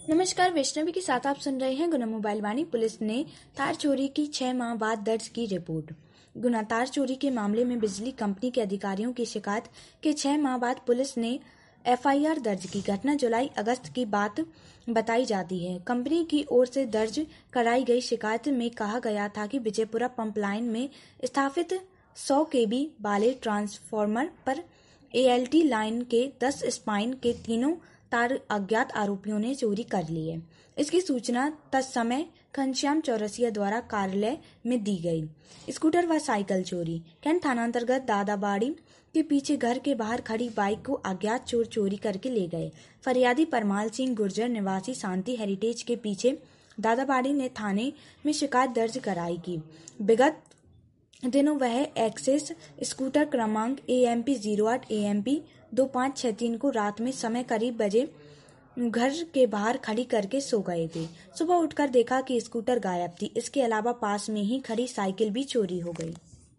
नमस्कार, वैष्णवी के साथ आप सुन रहे हैं गुना मोबाइल वाणी। पुलिस ने तार चोरी की 6 माह बाद दर्ज की रिपोर्ट। गुना तार चोरी के मामले में बिजली कंपनी के अधिकारियों की शिकायत के 6 माह बाद पुलिस ने एफआईआर दर्ज की। घटना जुलाई अगस्त की बात बताई जाती है। कंपनी की ओर से दर्ज कराई गई शिकायत में कहा गया था कि विजयपुरा पंप लाइन में स्थापित 100 केवी वाले ट्रांसफार्मर पर एएलटी लाइन के 10 स्पाइन के तीनों तार अज्ञात आरोपियों ने चोरी कर लिए। इसकी सूचना तत्समय घनश्याम चौरसिया द्वारा कार्यालय में दी गई। स्कूटर व साइकिल चोरी। कैंट थानांतर्गत दादाबाड़ी के पीछे घर के बाहर खड़ी बाइक को अज्ञात चोर चोरी करके ले गए। फरियादी परमाल सिंह गुर्जर निवासी शांति हेरिटेज के पीछे दादाबाड़ी ने थाने में शिकायत दर्ज कराई की विगत दिनों वह एक्सेस स्कूटर क्रमांक AMP 08 AMP 2563 को रात में समय करीब बजे घर के बाहर खड़ी करके सो गए थे। सुबह उठकर देखा कि स्कूटर गायब थी। इसके अलावा पास में ही खड़ी साइकिल भी चोरी हो गई।